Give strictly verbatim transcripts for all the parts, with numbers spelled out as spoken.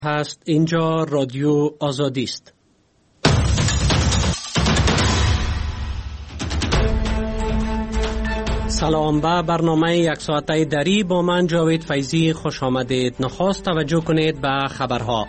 هست. اینجا رادیو آزادی است. سلام به برنامه یک ساعته دری با من جاوید فیضی خوش آمدید. نخست توجه کنید به خبرها.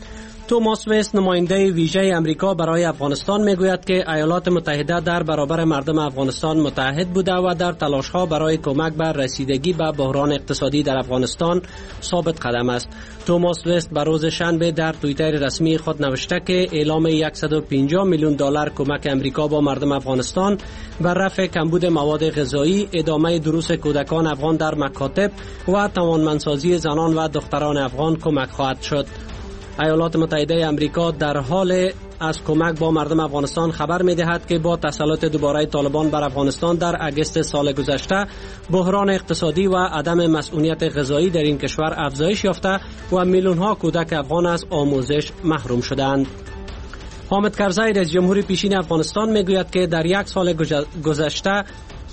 توماس وست نماینده ویژه امریکا برای افغانستان میگوید که ایالات متحده در برابر مردم افغانستان متحد بوده و در تلاش‌ها برای کمک به رسیدگی به بحران اقتصادی در افغانستان ثابت قدم است. توماس وست به روز شنبه در توییتر رسمی خود نوشته که اعلام صد و پنجاه میلیون دلار کمک امریکا با مردم افغانستان بر رفع کمبود مواد غذایی، ادامه دروس کودکان افغان در مکاتب و توانمندسازی زنان و دختران افغان کمک خواهد شد. ایالات متحده امریکا در حال از کمک با مردم افغانستان خبر می دهد که با تسلط دوباره طالبان بر افغانستان در اگست سال گذشته بحران اقتصادی و عدم مسئولیت غذایی در این کشور افزایش یافته و میلیون ها کودک افغان از آموزش محروم شدند. حامد کرزی رئیس جمهور پیشین افغانستان می گوید که در یک سال گذشته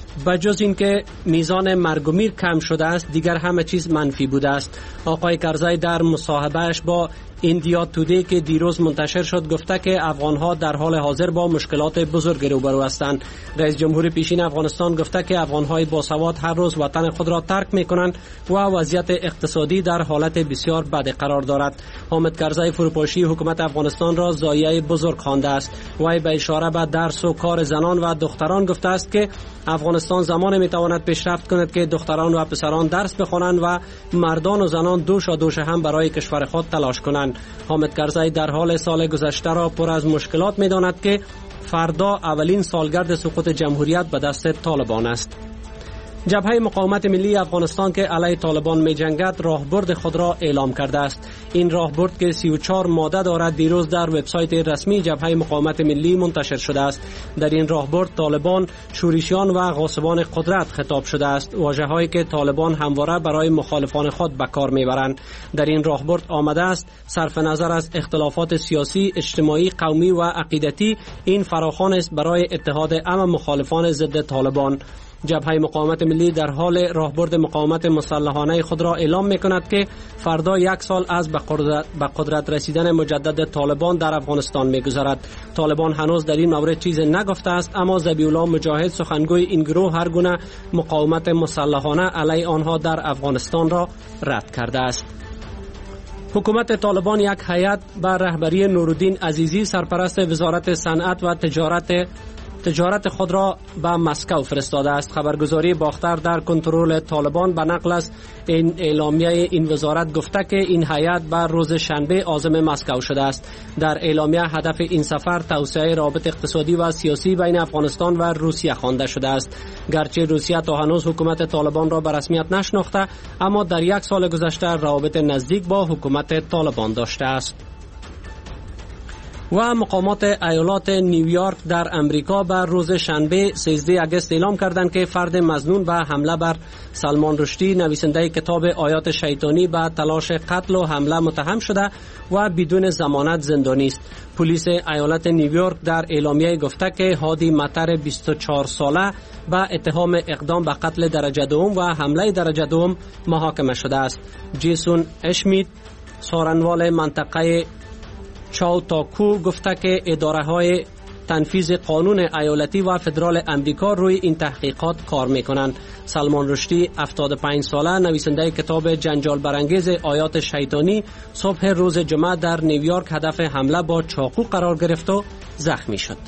بجز اینکه میزان مرگ و میر کم شده است، دیگر همه چیز منفی بوده است. آقای کرزی در مصاحبهش با ایندیا تودی که دیروز منتشر شد گفته که افغانها در حال حاضر با مشکلات بزرگ روبرو هستند. رئیس جمهور پیشین افغانستان گفته که افغانهای باسواد هر روز وطن خود را ترک میکنند و وضعیت اقتصادی در حالت بسیار بد قرار دارد. حامد کرزی فروپاشی حکومت افغانستان را ضایعه بزرگ خوانده است. وی به اشاره به درس و کار زنان و دختران گفته است که افغانستان زمان میتواند پیشرفت کند که دختران و پسران درس بخوانند و مردان و زنان دوش و دوش هم برای کشور خود تلاش کنند. حامد کرزی در حال سال گذشته را پر از مشکلات می‌داند که فردا اولین سالگرد سقوط جمهوریت به دست طالبان است. جبهه مقاومت ملی افغانستان که علیه طالبان می‌جنگد راهبرد خود را اعلام کرده است. این راهبرد که سی و چهار ماده دارد دیروز در وبسایت رسمی جبهه مقاومت ملی منتشر شده است. در این راهبرد طالبان، شورشیان و غاصبان قدرت خطاب شده است، واژه‌هایی که طالبان همواره برای مخالفان خود به کار می‌برند. در این راهبرد آمده است صرف نظر از اختلافات سیاسی، اجتماعی، قومی و عقیدتی این فراخوان است برای اتحاد عام مخالفان ضد طالبان. جبهه مقاومت ملی در حال راهبرد مقاومت مسلحانه خود را اعلام می‌کند که فردا یک سال از به قدرت رسیدن مجدد طالبان در افغانستان می‌گذرد. طالبان هنوز در این مورد چیزی نگفته است، اما ذبیح‌الله مجاهد سخنگوی این گروه هر گونه مقاومت مسلحانه علیه آنها در افغانستان را رد کرده است. حکومت طالبان یک هیئت به رهبری نورالدین عزیزی سرپرست وزارت صنعت و تجارت تجارت خود را به مسکو فرستاده است. خبرگزاری باختر در کنترل طالبان به نقل از این اعلامیه این وزارت گفته که این هیئت بر روز شنبه عازم مسکو شده است. در اعلامیه هدف این سفر توسعه روابط اقتصادی و سیاسی بین افغانستان و روسیه خوانده شده است. گرچه روسیه تا هنوز حکومت طالبان را به رسمیت نشناخته، اما در یک سال گذشته روابط نزدیک با حکومت طالبان داشته است. و مقامات ایالات نیویورک در امریکا بر روز شنبه سیزده آگوست اعلام کردند که فرد مظنون به حمله بر سلمان رشدی نویسنده کتاب آیات شیطانی به تلاش قتل و حمله متهم شده و بدون ضمانت زندانی است. پلیس ایالت نیویورک در اعلامیه گفته که هادی مطر بیست و چهار ساله به اتهام اقدام به قتل درجه دوم و حمله درجه دوم محاکمه شده است. جیسون اشمیت سارنوال منطقه چاوتاکو گفته که اداره های تنفیذ قانون ایالتی و فدرال امریکا روی این تحقیقات کار میکنند. سلمان رشدی هفتاد و پنج ساله نویسنده کتاب جنجال برانگیز آیات شیطانی صبح روز جمعه در نیویورک هدف حمله با چاقو قرار گرفت و زخمی شد.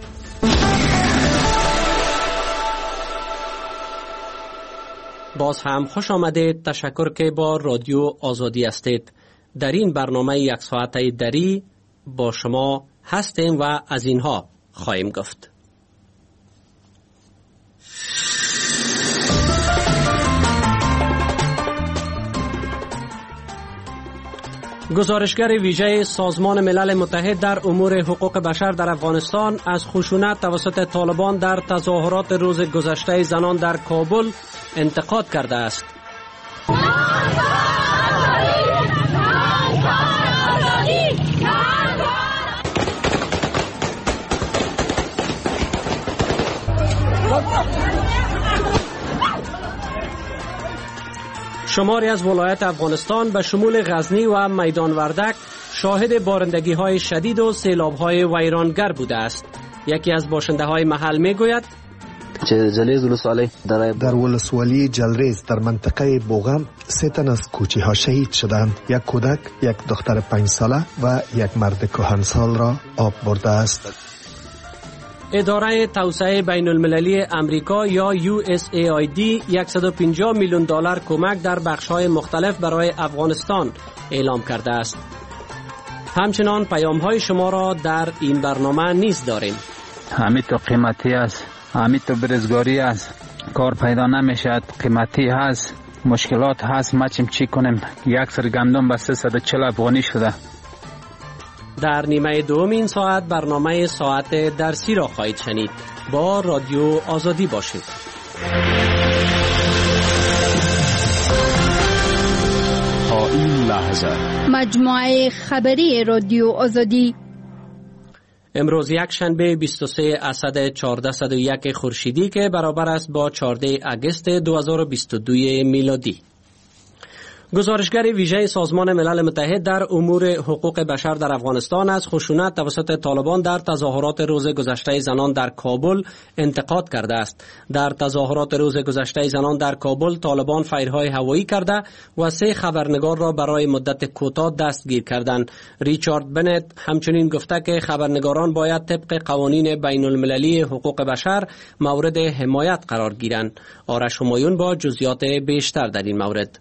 باز هم خوش آمدید. تشکر که با رادیو آزادی هستید. در این برنامه یک ساعته دری با شما هستیم و از اینها خواهیم گفت. گزارشگر ویژه سازمان ملل متحد در امور حقوق بشر در افغانستان از خشونت توسط طالبان در تظاهرات روز گذشته زنان در کابل انتقاد کرده است. شماری از ولایت افغانستان به شمول غزنی و میدان وردک شاهد بارندگی های شدید و سیلاب های ویرانگر بوده است. یکی از باشنده های محل می گوید در ولسوالی جلریز در منطقه بوغم سه تن از کوچی ها شهید شدند. یک کودک، یک دختر پنج ساله و یک مرد کهنسال را آب برده است. اداره توسعه بین المللی امریکا یا یو اس ای آی دی صد و پنجاه میلیون دلار کمک در بخش‌های مختلف برای افغانستان اعلام کرده است. همچنان پیام‌های شما را در این برنامه نیز داریم. همین تو قیمتی است، همین تو برزگاری است، کار پیدا نمیشد، قیمتی هست، مشکلات هست، ما چی کنیم؟ یک سر گندم به سیصد و چهل افغانی شده. در نیمه دوم این ساعت برنامه ساعت درسی را خواهید شنید. با رادیو آزادی باشید. تا این لحظه مجموعه خبری رادیو آزادی. امروز یک شنبه بیست و سه اسد چهارصد و یک خورشیدی که برابر است با چهارده اگست دو هزار و بیست و دو میلادی. گزارشگر ویژه سازمان ملل متحد در امور حقوق بشر در افغانستان از خشونت توسط طالبان در تظاهرات روز گذشته زنان در کابل انتقاد کرده است. در تظاهرات روز گذشته زنان در کابل طالبان فایرهای هوایی کرده و سه خبرنگار را برای مدت کوتاه دستگیر کردند. ریچارد بنت همچنین گفته که خبرنگاران باید طبق قوانین بین المللی حقوق بشر مورد حمایت قرار گیرند. آرش همایون با جزئیات بیشتر در این مورد.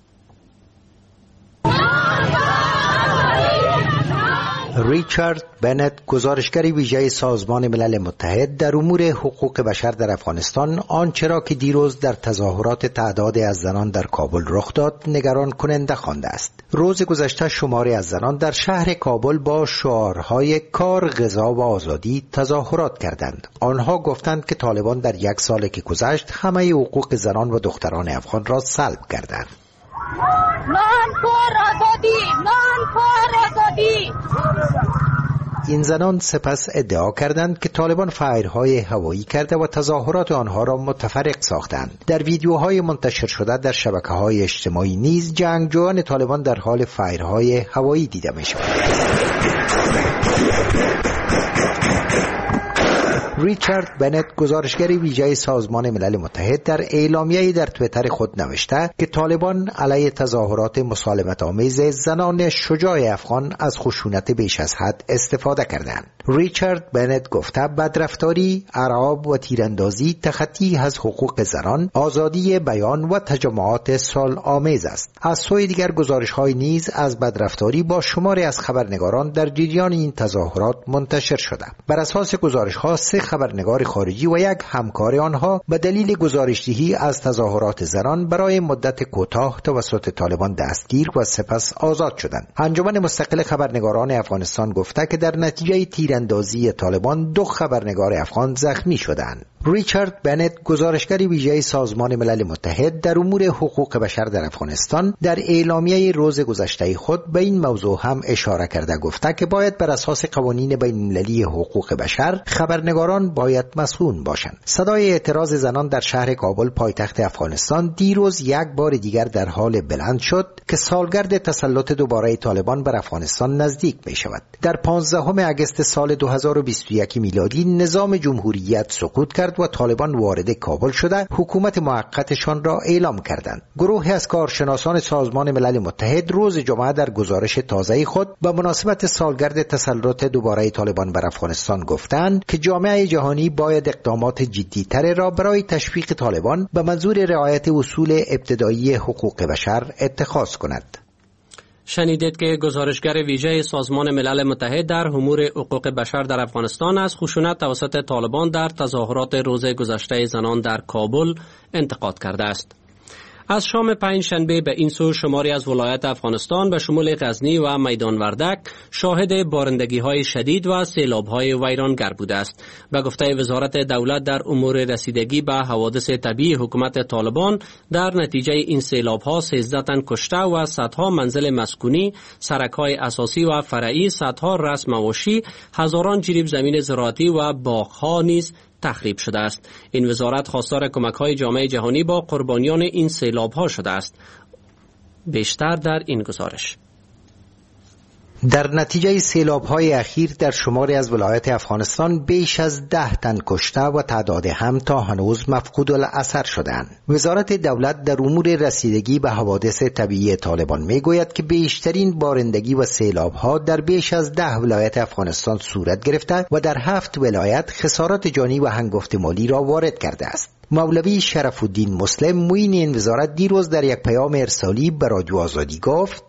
ریچارد بنت گزارشگر ویژه سازمان ملل متحد در امور حقوق بشر در افغانستان آنچه را که دیروز در تظاهرات تعدادی از زنان در کابل رخ داد نگران کننده خوانده است. روز گذشته شماری از زنان در شهر کابل با شعارهای کار، غذا و آزادی تظاهرات کردند. آنها گفتند که طالبان در یک سال که گذشت همه حقوق زنان و دختران افغان را سلب کردند. نان کار آزادی، نان کار آزادی. این زنان سپس ادعا کردند که طالبان فایرهای هوایی کرده و تظاهرات آنها را متفرق ساختند. در ویدیوهای منتشر شده در شبکه‌های اجتماعی نیز جنگجویان طالبان در حال فایرهای هوایی دیده می‌شوند. ریچارد بنت گزارشگر ویژه سازمان ملل متحد در اعلامیه‌ای در توییتر خود نوشته که طالبان علیه تظاهرات مسالمت آمیز زنان شجاع افغان از خشونت بیش از حد استفاده کردند. ریچارد بنت گفته بدرفتاری، ارعاب و تیراندازی تخطی از حقوق زنان، آزادی بیان و تجمعات صلح آمیز است. از سوی دیگر گزارش‌های نیز از بدرفتاری با شماری از خبرنگاران در جریان این تظاهرات منتشر شده. بر اساس گزارش‌ها سه خبرنگار خارجی و یک همکار آنها به دلیل گزارش‌دهی از تظاهرات زنان برای مدت کوتاه توسط طالبان دستگیر و سپس آزاد شدند. انجمن مستقل خبرنگاران افغانستان گفته که در نتیجه تیراندازی طالبان دو خبرنگار افغان زخمی شدند. ریچارد بنت گزارشگر ویژه سازمان ملل متحد در امور حقوق بشر در افغانستان در اعلامیه روز گذشته خود به این موضوع هم اشاره کرده گفته که باید بر اساس قوانین بین المللی حقوق بشر خبرنگاران باید مسئول باشند. صدای اعتراض زنان در شهر کابل پایتخت افغانستان دیروز یک بار دیگر در حال بلند شد که سالگرد تسلط دوباره طالبان بر افغانستان نزدیک می شود. در پانزدهم اگست سال دو هزار و بیست و یک میلادی نظام جمهوریت سقوط کرد و طالبان وارد کابل شده حکومت موقتشان را اعلام کردند. گروهی از کارشناسان سازمان ملل متحد روز جمعه در گزارش تازه خود به مناسبت سالگرد تسلط دوباره طالبان بر افغانستان گفتند که جامعه جهانی باید اقدامات جدی‌تر را برای تشویق طالبان به منظور رعایت اصول ابتدایی حقوق بشر اتخاذ کند. شنیدید که گزارشگر ویژه سازمان ملل متحد در امور حقوق بشر در افغانستان از خشونت توسط طالبان در تظاهرات روز گذشته زنان در کابل انتقاد کرده است. از شام پنج شنبه به این سو شماری از ولایت افغانستان به شمول غزنی و میدان وردک شاهد بارندگی های شدید و سیلاب های ویرانگر بوده است. به گفته وزارت دولت در امور رسیدگی به حوادث طبیعی حکومت طالبان در نتیجه این سیلاب ها سیزده تن کشته و صدها منزل مسکونی، سرک های اساسی و فرعی، صدها رأس مواشی، هزاران جریب زمین زراعتی و باغ ها نیز تخریب شده است. این وزارت خواستار کمک‌های جامعه جهانی با قربانیان این سیلاب‌ها شده است. بیشتر در این گزارش. در نتیجه سیلاب‌های اخیر در شماری از ولایات افغانستان بیش از ده تن کشته و تعداد هم تا هنوز مفقود الاثر شدند. وزارت دولت در امور رسیدگی به حوادث طبیعی طالبان میگوید که بیشترین بارندگی و سیلاب‌ها در بیش از ده ولایت افغانستان صورت گرفته و در هفت ولایت خسارات جانی و هنگفت مالی را وارد کرده است. مولوی شرف الدین مسلم معین این وزارت دیروز در یک پیام ارسالی به رادیو آزادی گفت: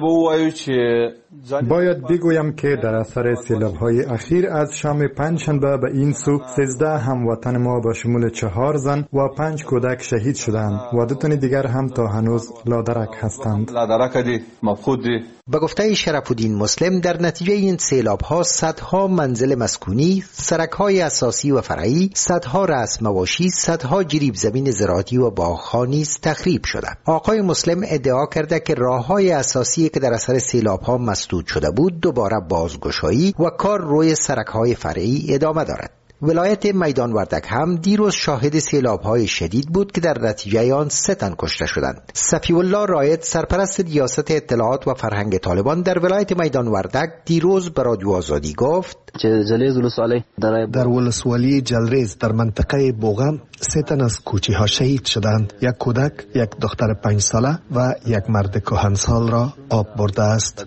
باید بگویم که در اثر سیلاب‌های اخیر از شام پنجشنبه به این سو سیزده هموطن ما با شمول چهار زن و پنج کودک شهید شدند و دو تن دیگر هم تا هنوز لادرک هستند. به گفته شرف الدین مسلم در نتیجه این سیلاب‌ها صدها منزل مسکونی، سرک‌های اساسی و فرعی، صدها رأس مواشی، صدها جریب زمین زراعتی و باغ‌ها نیز تخریب شده. آقای مسلم ادعا کرده که راه‌های اساسی که در اثر سیلاب‌ها مسدود شده بود دوباره بازگشایی و کار روی سرک‌های فرعی ادامه دارد. ولایت میدان وردک هم دیروز شاهد سیلاب‌های شدید بود که در نتیجه آن سه تن کشته شدند. صفی الله رائد سرپرست ریاست اطلاعات و فرهنگ طالبان در ولایت میدان وردک دیروز به رادیو آزادی گفت: در ولسوالی جلریز در منطقه بوغم سه تن از کوچه‌ها شهید شدند. یک کودک، یک دختر پنج ساله و یک مرد کهنسال را آب برده است.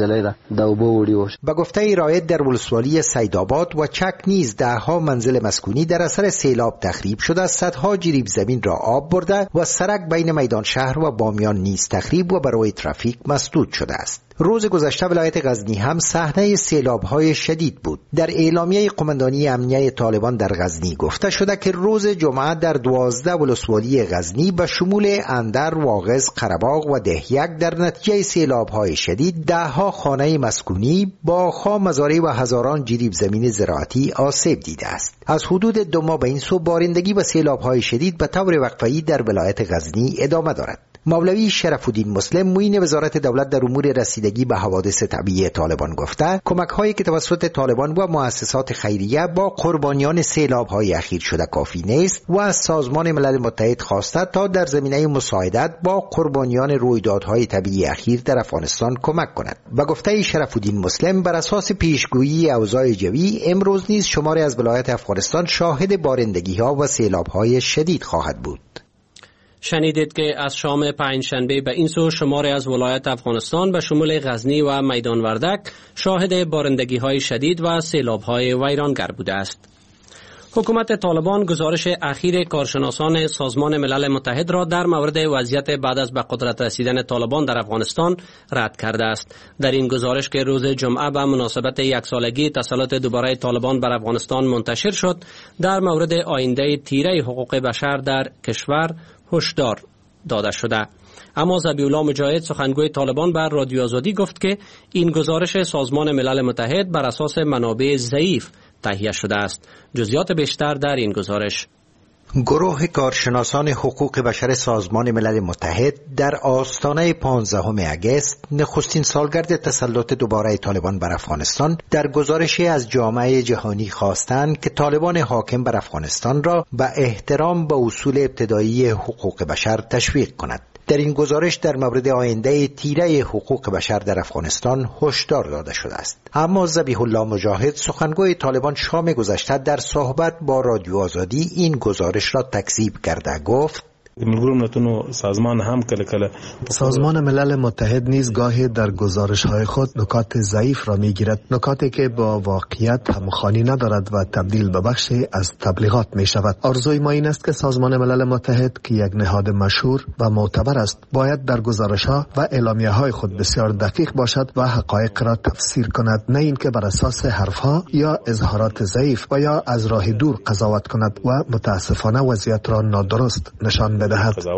به گفته رائد در ولسوالی سیدآباد و چک نیز ده‌ها منزل مسکونی در اثر سیلاب تخریب شده، صدها جریب زمین را آب برده و سرک بین میدان شهر و بامیان نیز تخریب و برای ترافیک مسدود شده است. روز گذشته ولایت غزنی هم صحنه سیلاب‌های شدید بود. در اعلامیه قماندانی امنیه طالبان در غزنی گفته شده که روز جمعه در دوازده ولسوالی غزنی به شمول اندر، واغظ، قره‌باغ و دهیک در نتیجه سیلاب‌های شدید ده‌ها خانه مسکونی، باغ‌ها، مزارع و هزاران جریب زمین زراعتی آسیب دیده است. از حدود دو ماه به این سو بارندگی و سیلاب‌های شدید به طور وقفه‌ای در ولایت غزنی ادامه دارد. مولوی شرف الدین مسلم معین وزارت دولت در امور رسیدگی به حوادث طبیعی طالبان گفته کمک‌هایی که توسط طالبان و مؤسسات خیریه با قربانیان سیلاب‌های اخیر شده کافی نیست و از سازمان ملل متحد خواسته تا در زمینه مساعدت با قربانیان رویدادهای طبیعی اخیر در افغانستان کمک کند. و گفته شرف الدین مسلم بر اساس پیشگویی اوضاع جوی امروز نیز شماری از ولایات افغانستان شاهد بارندگی‌ها و سیلاب‌های شدید خواهد بود. شنیدید که از شام پنجشنبه به این سو شماری از ولایت افغانستان به شمول غزنی و میدان وردک شاهد بارندگی های شدید و سیلاب های ویرانگر بوده است. حکومت طالبان گزارش اخیر کارشناسان سازمان ملل متحد را در مورد وضعیت بعد از به قدرت رسیدن طالبان در افغانستان رد کرده است. در این گزارش که روز جمعه به مناسبت یک سالگی تسلط دوباره طالبان بر افغانستان منتشر شد، در مورد آینده تیره حقوق بشر در کشور هشدار داده شده. اما ذبیح الله مجاهد سخنگوی طالبان بر رادیو آزادی گفت که این گزارش سازمان ملل متحد بر اساس منابع ضعیف تهیه شده است. جزئیات بیشتر در این گزارش. گروه کارشناسان حقوق بشر سازمان ملل متحد در آستانه پانزدهم اگست نخستین سالگرد تسلط دوباره طالبان بر افغانستان در گزارشی از جامعه جهانی خواستند که طالبان حاکم بر افغانستان را به احترام به اصول ابتدایی حقوق بشر تشویق کند. در این گزارش در مورد آینده تیره حقوق بشر در افغانستان هشدار داده شده است. اما ذبیح الله مجاهد سخنگوی طالبان شام گذشته در صحبت با رادیو آزادی این گزارش را تکذیب کرده گفت: سازمان ملل متحد نیز گاهی در گزارش‌های خود نکات ضعیف را می‌گیرد، نکاتی که با واقعیت همخوانی ندارد و تبدیل به بخشی از تبلیغات می‌شود. آرزوی ما این است که سازمان ملل متحد که یک نهاد مشهور و معتبر است، باید در گزارش‌ها و اعلامیه‌های خود بسیار دقیق باشد و حقایق را تفسیر کند، نه اینکه بر اساس حرف‌ها یا اظهارات ضعیف و یا از راه دور قضاوت کند و متاسفانه وضعیت را نادرست نشان بدهد.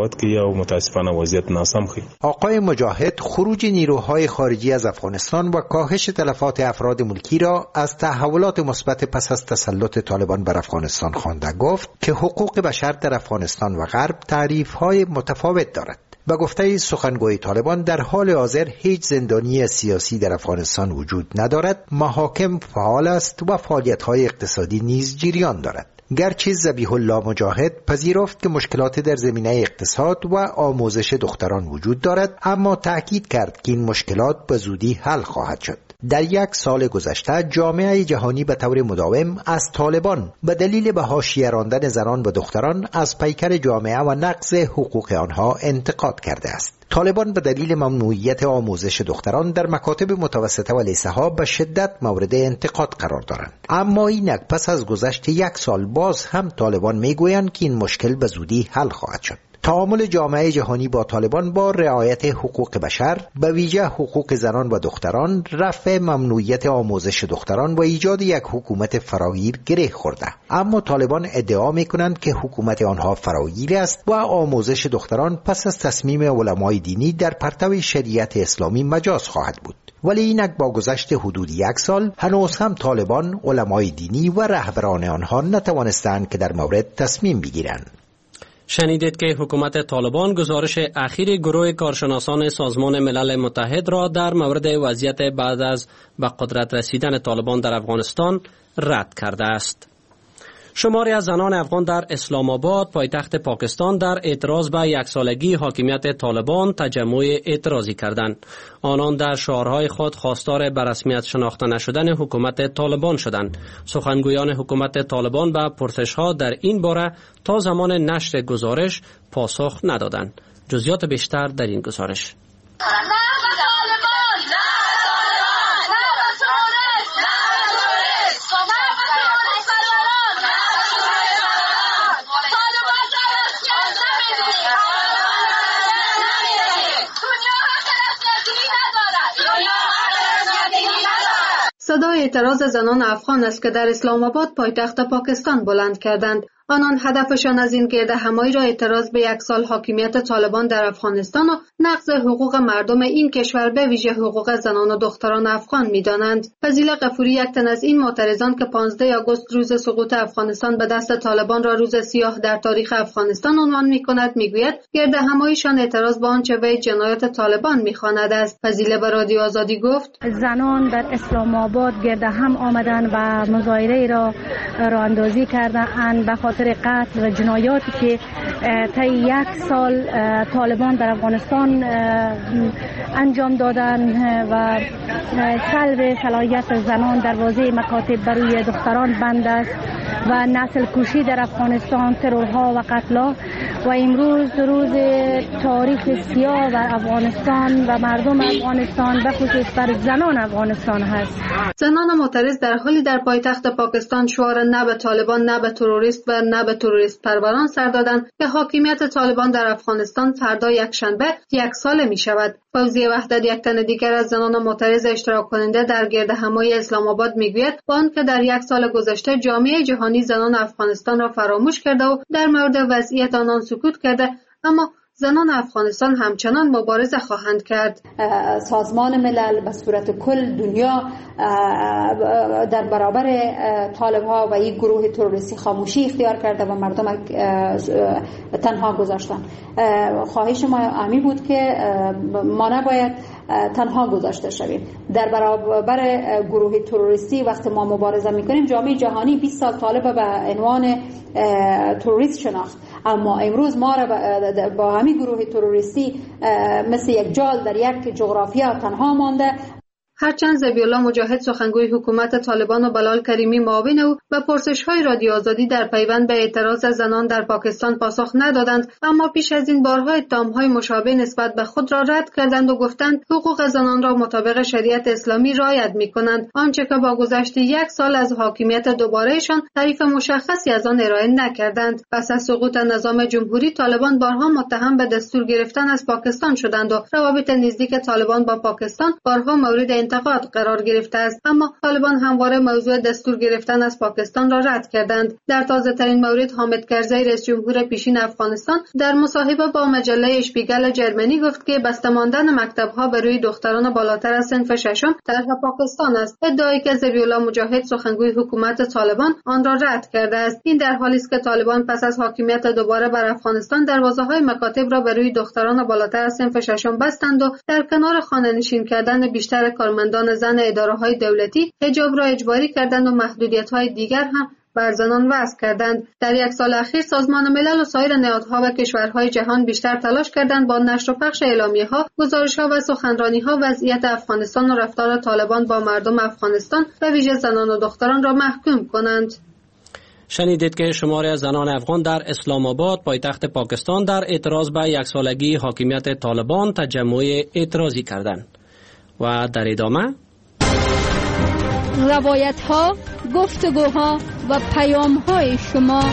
آقای مجاهد خروج نیروهای خارجی از افغانستان و کاهش تلفات افراد ملکی را از تحولات مثبت پس از تسلط طالبان بر افغانستان خوانده گفت که حقوق بشر در افغانستان و غرب تعریف‌های متفاوت دارد. به گفته سخنگوی طالبان در حال حاضر هیچ زندانی سیاسی در افغانستان وجود ندارد، محاکم فعال است و فعالیت‌های اقتصادی نیز جریان دارد. گرچه ذبیح الله مجاهد پذیرفت که مشکلات در زمینه اقتصاد و آموزش دختران وجود دارد، اما تأکید کرد که این مشکلات به زودی حل خواهد شد. در یک سال گذشته جامعه جهانی به طور مداوم از طالبان به دلیل به حاشیه راندن زنان و دختران از پیکر جامعه و نقض حقوق آنها انتقاد کرده است. طالبان به دلیل ممنوعیت آموزش دختران در مکاتب متوسطه و لیسه ها به شدت مورد انتقاد قرار دارند. اما اینک پس از گذشت یک سال باز هم طالبان میگویند که این مشکل به زودی حل خواهد شد. تعامل جامعه جهانی با طالبان با رعایت حقوق بشر، به ویژه حقوق زنان و دختران، رفع ممنوعیت آموزش دختران و ایجاد یک حکومت فراگیر گره خورده. اما طالبان ادعا میکنند که حکومت آنها فراگیر است و آموزش دختران پس از تصمیم علمای دینی در پرتو شریعت اسلامی مجاز خواهد بود. ولی اینک با گذشت حدود یک سال هنوز هم طالبان، علمای دینی و رهبران آنها نتوانستند که در مورد تصمیم بگیرند. شنیدید که حکومت طالبان گزارش اخیر گروه کارشناسان سازمان ملل متحد را در مورد وضعیت بعد از به قدرت رسیدن طالبان در افغانستان رد کرده است. شماری از زنان افغان در اسلام آباد پایتخت پاکستان در اعتراض به یک سالگی حاکمیت طالبان تجمع اعتراضی کردند. آنان در شعارهای خود خواستار به رسمیت شناخته نشدن حکومت طالبان شدند. سخنگویان حکومت طالبان به پرسش‌ها در این باره تا زمان نشر گزارش پاسخ ندادند. جزئیات بیشتر در این گزارش. صدای اعتراض زنان افغان است که در اسلام آباد پایتخت پاکستان بلند کردند. آنان هدفشان از این گرد همایی را اعتراض به یک سال حاکمیت طالبان در افغانستان و نقض حقوق مردم این کشور به ویژه حقوق زنان و دختران افغان می‌دانند. فضیل غفوری یک تن از این معترضان که پانزده آگوست روز سقوط افغانستان به دست طالبان را روز سیاه در تاریخ افغانستان عنوان می‌کند، می‌گوید گرد هماییشان اعتراض به آنچه به جنایات طالبان می‌خواند است. فضیل به رادیو آزادی گفت: زنان در اسلام آباد گرد هم آمدند و مظاهره را راه‌اندازی کردند به خاطر قتل و جنایاتی که طی یک سال طالبان در افغانستان انجام دادن و سلب صلاحیت زنان در حوزه مکاتب بر روی دختران بند است و نسل کشی در افغانستان، ترورها و قتل‌ها و امروز روز تاریخ سیاه بر افغانستان و مردم افغانستان به خصوص بر زنان افغانستان هست. زنان معترض در حالی در پایتخت پاکستان شعار نه به طالبان، نه به تروریست و نه به تروریست پروران سر دادند که حاکمیت طالبان در افغانستان فردا یکشنبه یک ساله می شود. فوزیه وحدت یک تن دیگر از زنان معترض اشتراک کننده در گرد همایی اسلام آباد میگوید با آنکه در یک سال گذشته جامعه جهانی زنان افغانستان را فراموش کرده و در مورد وضعیت آنان سکوت کرده، اما زنان افغانستان همچنان مبارزه خواهند کرد. سازمان ملل به صورت کل دنیا در برابر طالب ها و این گروه تروریستی خاموشی اختیار کرده و مردم تنها گذاشتن. خواهش ما امی بود که ما نباید تنها گذاشته شویم. در برابر گروه تروریستی وقتی ما مبارزه میکنیم جامعه جهانی بیست سال طالب به عنوان تروریست شناخت، اما امروز ما را با همین گروه تروریستی مثل یک جال در یک جغرافیا تنها مانده. هرچند ذبیح الله مجاهد سخنگوی حکومت طالبان و بلال کریمی معاون او به پرسش‌های رادیو آزادی در پیوند به اعتراض زنان در پاکستان پاسخ ندادند، اما پیش از این بارها اتهام‌های مشابه نسبت به خود را رد کردند و گفتند حقوق زنان را مطابق شریعت اسلامی رعایت می‌کنند، آنچه که با گذشت یک سال از حاکمیت دوبارهشان تعریف مشخصی از آن ارائه نکردند. پس از سقوط نظام جمهوری طالبان بارها متهم به دستور گرفتن از پاکستان شدند و روابط نزدیک طالبان با پاکستان بارها مورد انتقاد قرار گرفته است، اما طالبان همواره موضوع دستور گرفتن از پاکستان را رد کردند. در تازه ترین مورد حامد کرزی رئیس جمهور پیشین افغانستان در مصاحبه با مجله اشپیگل جرمنی گفت که بسته ماندن مکتب‌ها به روی دختران بالاتر از صنف ششم طرح پاکستان است، ادعایی که ذبیح الله مجاهد سخنگوی حکومت طالبان آن را رد کرده است. این در حالی است که طالبان پس از حاکمیت دوباره بر افغانستان دروازه‌های مکاتب را به روی دختران بالاتر از صنف ششم بستند و در کنار خانه‌نشین کردن بیشتر کارمندان زن اداره‌های دولتی حجاب را اجباری کردند و محدودیت‌های دیگر هم بر زنان وضع کردند. در یک سال اخیر سازمان ملل و سایر نهادها و کشورهای جهان بیشتر تلاش کردند با نشر و پخش اعلامیه‌ها، گزارش‌ها و سخنرانی‌ها وضعیت افغانستان و رفتار طالبان با مردم افغانستان و ویژه زنان و دختران را محکوم کنند. شنیدید که شماری از زنان افغان در اسلام آباد پایتخت پاکستان در اعتراض به یک سالگی حاکمیت طالبان تجمع اعتراضی کردند. و در ادامه روایت ها، گفتگوها و پیام های شما.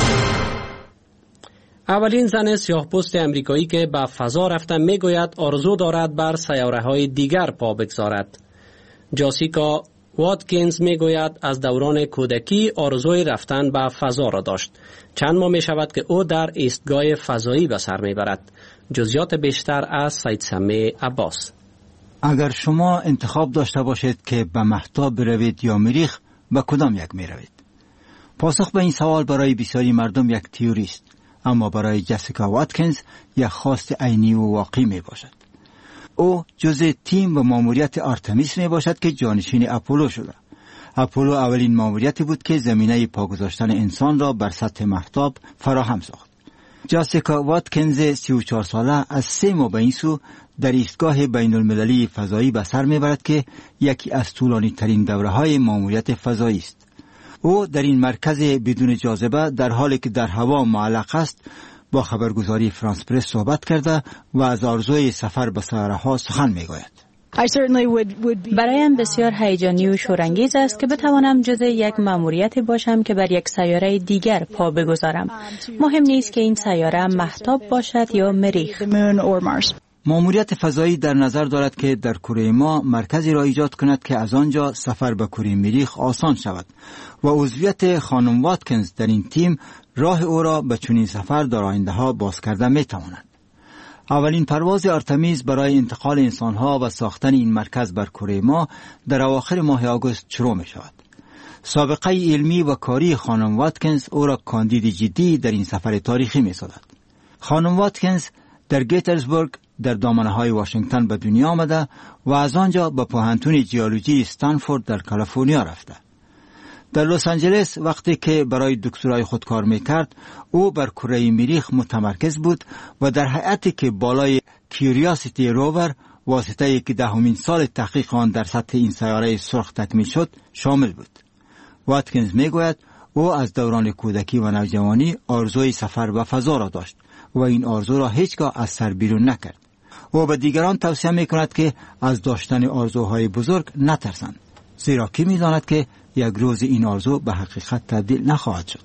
اولین زن سیاه‌پوست امریکایی که به فضا رفته میگوید آرزو دارد بر سیاره های دیگر پا بگذارد. جاسیکا واتکینز میگوید از دوران کودکی آرزوی رفتن به فضا را داشت. چند ماه می شود که او در ایستگاه فضایی به سر میبرد. جزئیات بیشتر از سید سمی عباس. اگر شما انتخاب داشته باشید که به مهتاب بروید یا مریخ، به کدام یک می روید؟ پاسخ به این سوال برای بسیاری مردم یک تئوری است، اما برای جسیکا واتکینز یک خواست عینی و واقعی می باشد. او جزء تیم و ماموریت آرتمیس می باشد که جانشین اپولو شده. اپولو اولین ماموریتی بود که زمینه پا گذاشتن انسان را بر سطح مهتاب فراهم ساخت. جاسیکا واتکینز سی و چهار ساله از سه ماه به این سو در ایستگاه بین المللی فضایی به سر میبرد که یکی از طولانی ترین دوره های ماموریت فضایی است. او در این مرکز بدون جاذبه در حالی که در هوا معلق است با خبرگزاری فرانس پرس صحبت کرده و از آرزوی سفر به سیاره ها سخن میگوید. برایم بسیار هیجانی و شورانگیز است که بتوانم جزء یک ماموریتی باشم که بر یک سیاره دیگر پا بگذارم. مهم نیست که این سیاره مهتاب باشد یا مریخ. ماموریت فضایی در نظر دارد که در کره ما مرکزی را ایجاد کند که از آنجا سفر به کره مریخ آسان شود و عضویت خانم واتکینز در این تیم راه او را به چنین سفر در آینده ها باز کرده می تواند. اولین پرواز آرتمیز برای انتقال انسانها و ساختن این مرکز بر کره ما در اواخر ماه آگوست شروع می شود. سابقه علمی و کاری خانم واتکینز او را کاندید جدی در این سفر تاریخی می سازد. خانم واتکینز در گیترزبورگ در دامنه‌های واشنگتن به دنیا آمده و از آنجا به پوهنتون جیولوژی استنفورد در کالیفرنیا رفته. در لس آنجلس وقتی که برای دکترای خود کار میکرد، او بر کره مریخ متمرکز بود و در هیئتی که بالای کیوریاسیتی روور واسطه‌ای که دهمین سال تحقیق آن در سطح این سیاره سرخ تکمیل شد شامل بود. واتکینز میگوید او از دوران کودکی و نوجوانی آرزوی سفر به فضا را داشت و این آرزو را هیچگاه از سر بیرون نکرد. او به دیگران توصیه میکند که از داشتن آرزوهای بزرگ نترسند، زیرا کی میداند که یک روز این آرزو به حقیقت تبدیل نخواهد شد.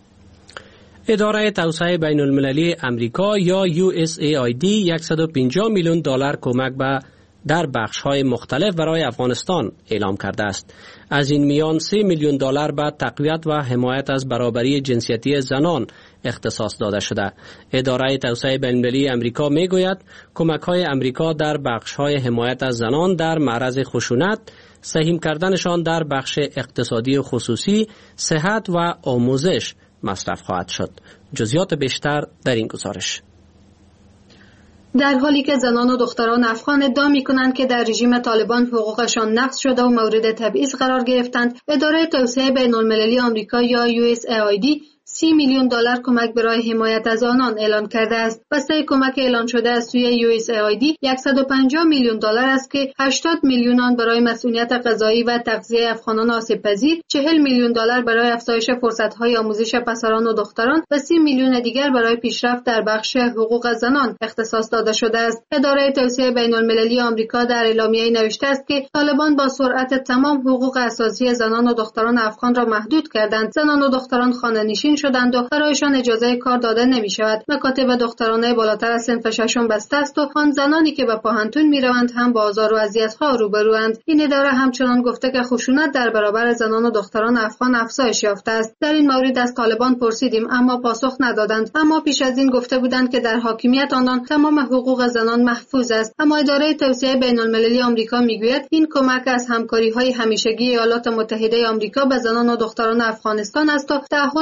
اداره توسعه بین المللی امریکا یا یو اس ای آی دی صد و پنجاه میلیون دلار کمک به در بخش‌های مختلف برای افغانستان اعلام کرده است. از این میان سه میلیون دلار به تقویت و حمایت از برابری جنسیتی زنان اختصاص داده شده. اداره توسعه بین المللی امریکا میگوید کمک‌های امریکا در بخش‌های حمایت از زنان در معرض خشونت، سهیم کردنشان در بخش اقتصادی خصوصی، صحت و آموزش مصرف خواهد شد. جزئیات بیشتر در این گزارش. در حالی که زنان و دختران افغان ادعا می‌کنند که در رژیم طالبان حقوقشان نقض شده و مورد تبعیض قرار گرفتند، اداره توسعه بین المللی آمریکا یا یو اس ای آی دی سی میلیون دلار کمک برای حمایت از آنان اعلان کرده است. بسته کمک اعلان شده از سوی یو اس ای آی دی صد و پنجاه میلیون دلار است که هشتاد میلیون آن برای مسئولیت غذایی و تغذیه افغانان آسیب‌پذیر، چهل میلیون دلار برای افزایش فرصت‌های آموزش پسران و دختران و سی میلیون دیگر برای پیشرفت در بخش حقوق زنان اختصاص داده شده است. اداره توسعه بین المللی آمریکا در اعلامیه‌ای نوشته است که طالبان با سرعت تمام حقوق اساسی زنان و دختران افغان را محدود کردند. زنان و دختران خانه‌نشین شدند و برایشان اجازه کار داده نمی شود. مکاتب دخترانه بالاتر از صنف ششم بسته است و آن زنانی که به پاهنتون می روند هم با آزار و اذیت‌ها روبروند. این اداره همچنان گفته که خشونت در برابر زنان و دختران افغان افزایش یافته است. در این مورد از طالبان پرسیدیم اما پاسخ ندادند. اما پیش از این گفته بودند که در حاکمیت آنان تمام حقوق زنان محفوظ است. اما اداره توسعه بین المللی آمریکا میگوید این کمک از همکاری‌های همیشگی ایالات متحده آمریکا به زنان و دختران افغانستان است و تعهد آنان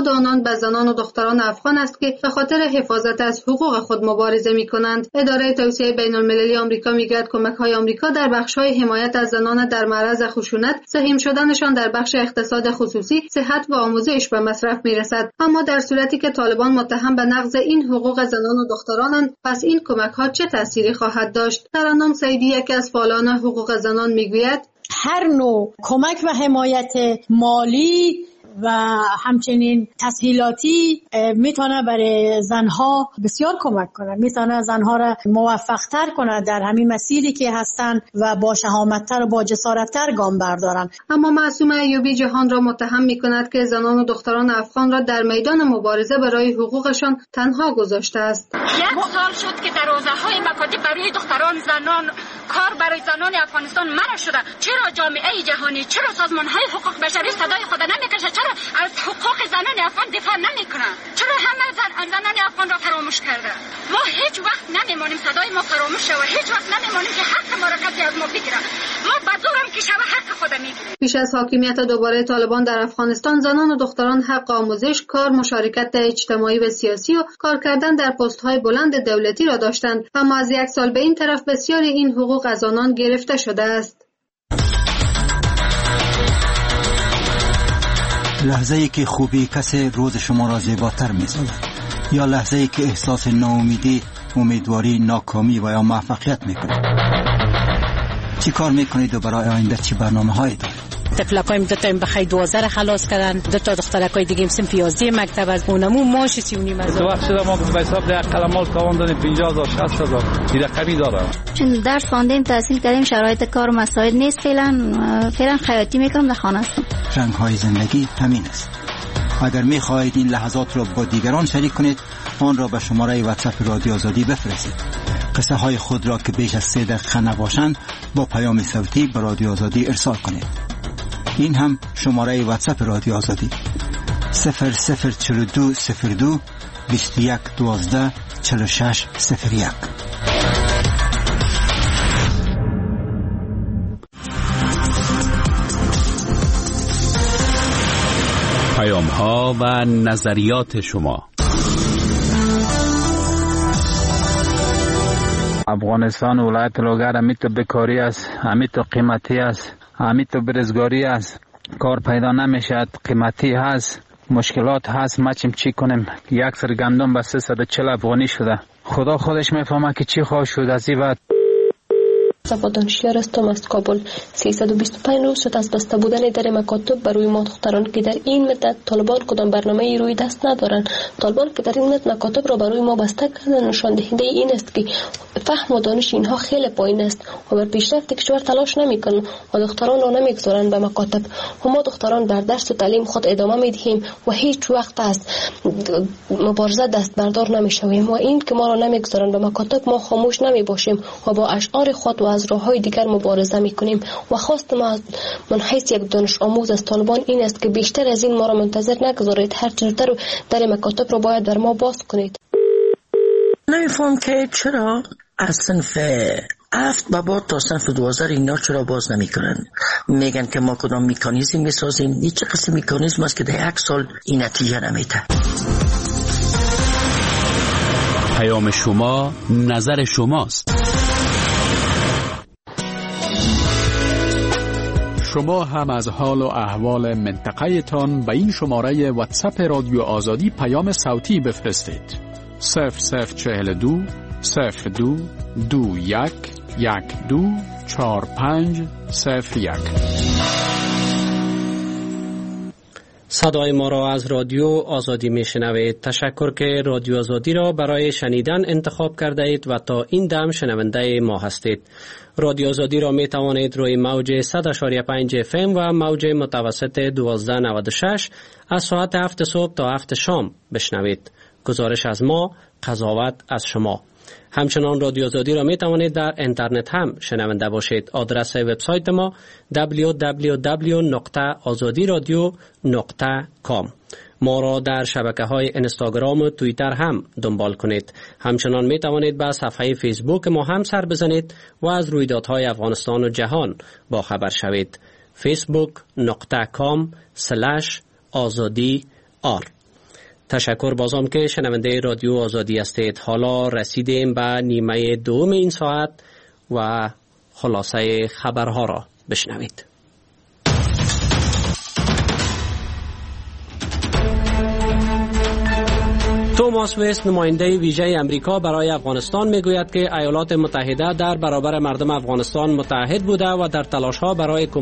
طالبان به زنان و دختران افغان است که به خاطر حفاظت از حقوق خود مبارزه می‌کنند. اداره توسعه بین‌المللی آمریکا می‌گوید کمک‌های آمریکا در بخش‌های حمایت از زنان در معرض خشونت، سهیم شدنشان در بخش اقتصاد خصوصی، صحت و آموزش به مصرف می‌رسد. اما در صورتی که طالبان متهم به نقض این حقوق زنان و دخترانند، پس این کمک‌ها چه تأثیری خواهد داشت؟ ترنم سعیدی یکی از فعالان حقوق زنان می‌گوید هر نوع کمک و حمایت مالی و همچنین تسهیلاتی میتونه برای زنها بسیار کمک کنه، میتونه زنها را موفق‌تر کنه در همین مسیری که هستن و با شهامت‌تر و با جسارت‌تر گام بردارن. اما معصومه ایوبی جهان را متهم میکند که زنان و دختران افغان را در میدان مبارزه برای حقوقشان تنها گذاشته است. یک سال شد که در حوزه‌های مکاتب برای دختران، زنان، کار برای زنان افغانستان منع شده. چرا جامعه جهانی، چرا سازمان‌های حقوق بشری صدای خود نمیکشه؟ چرا از حقوق زنان افغان دفاع نمیکنن؟ چرا همه زن... زنان افغان را فراموش کرده؟ ما هیچ وقت نمیمونیم صدای ما فراموش شود، هیچ وقت نمیمونیم که حق ما را کسی از ما بگیره. ما بدورم که شوه حق خود میگیریم. پیش از حاکمیت دوباره طالبان در افغانستان، زنان و دختران حق آموزش، کار، مشارکت در اجتماعی و سیاسی و کار کردن در پست‌های بلند دولتی را داشتند، اما از یک سال به این طرف بسیاری این حقوق از آنان گرفته شده است. لحظه ای که خوبی کسی روز شما را زیباتر می سازد، یا لحظه ای که احساس ناامیدی، امیدواری، ناکامی و یا موفقیت می کنید. چی کار می کنید و برای آینده چی برنامه هایی دارید؟ تفلکایم دو تا این بخی دوازده خلاص کردن، دو تا دخترکای دیگه سنف یازده مکتب از اونمو ماش سی و نیم از تو وقت شده ما به حساب ده قلمال کاوان دادیم پنجاه هزار شصت هزار این رقمی داره. چون درس خواندیم، تحصیل کردیم، شرایط کار و مساعد نیست، فعلا فعلا خیاطی میکنم، در خانه هستم. رنگ های زندگی همین است. اگر می خواهید این لحظات را با دیگران شریک کنید، آن را به شماره واتساپ رادیو آزادی بفرستید. قصه های خود را که بیش از سه دقیقه نباشند با پیام صوتی به رادیو آزادی ارسال کنید. این هم شماره واتساپ رادیو آزادی صفر صفر چهل و دو صفر دو بیست و یک دوازده چهل و شش صفر یک. پیام ها و نظریات شما. افغانستان ولایت لوگر همی تو بکاری است، همی تو قیمتی است، همی تو برزگاری است، کار پیدا نمیشد، قیمتی هست، مشکلات هست، ما چیم چی کنیم؟ یک سر گندم به سیصد و چهل افغانی شده. خدا خودش میفهمه که چی خواهد شد از این بعد. صفا دانشیار هستم از کابل. سیصد و بیست و پنج روز شد از بسته بودن در مکاتب برای ما دختران که در این مدت طالبان کدام برنامه روی دست ندارند. طالبان که در این مدت مکاتب را برای ما بسته کردن، نشان دهنده این است که فهم و دانش اینها خیلی پایین است و بر پیشرفت کشور تلاش نمیکنند و دختران را نمیگذارند به مکاتب. و ما دختران در درس و تعلیم خود ادامه میدهیم و هیچ وقت از مبارزه دست بردار نمیشویم و این که ما را نمیگذارند به مکاتب ما خاموش نمیباشیم و با اشعار خود و از راه‌های دیگر مبارزه می‌کنیم. و خواست ما من حیث یک دانش آموز از طالبان این است که بیشتر از این ما را منتظر نگذارید، هر چیزتر در مکاتب را باید در ما باز کنید. نمی‌فهم که چرا از صنف هفت به بعد تا صنف دوازده اینا چرا باز نمی‌کنن؟ میگن که ما کدام مکانیزم می‌سازیم. این چه قسم مکانیزم است که در یک سال این نتیجه نمیده؟ پیام شما نظر شماست. شما هم از حال و احوال منطقه تان به این شماره واتساپ رادیو آزادی پیام صوتی بفرستید. صفر صفر چهل دو صفر دو دو یک یک دو چهار پنج صفر یک. صدای ما را از رادیو آزادی میشنوید. تشکر که رادیو آزادی را برای شنیدن انتخاب کرده اید و تا این دم شنونده ما هستید. رادیو آزادی را می توانید روی موج صد و پنج اف ام و موج متوسط دوازده نود و شش از ساعت هفت صبح تا هفت شام بشنوید. گزارش از ما، قضاوت از شما. همچنان رادیو آزادی را می توانید در اینترنت هم شنونده باشید. آدرس وبسایت ما دبلیو دبلیو دبلیو نقطه آزادی رادیو نقطه کام. ما را در شبکه‌های اینستاگرام و توییتر هم دنبال کنید. همچنان می توانید به صفحه فیسبوک ما هم سر بزنید و از رویدادهای افغانستان و جهان با خبر شوید. فیسبوک نقطه کام سلش آزادی آر. تشکر بازم که شنونده رادیو آزادی هستید. حالا رسیدیم به نیمه دوم این ساعت و خلاصه خبرها را بشنوید. توماس وست نماینده ویژه امریکا برای افغانستان میگوید که ایالات متحده در برابر مردم افغانستان متحد بوده و در تلاش‌ها برای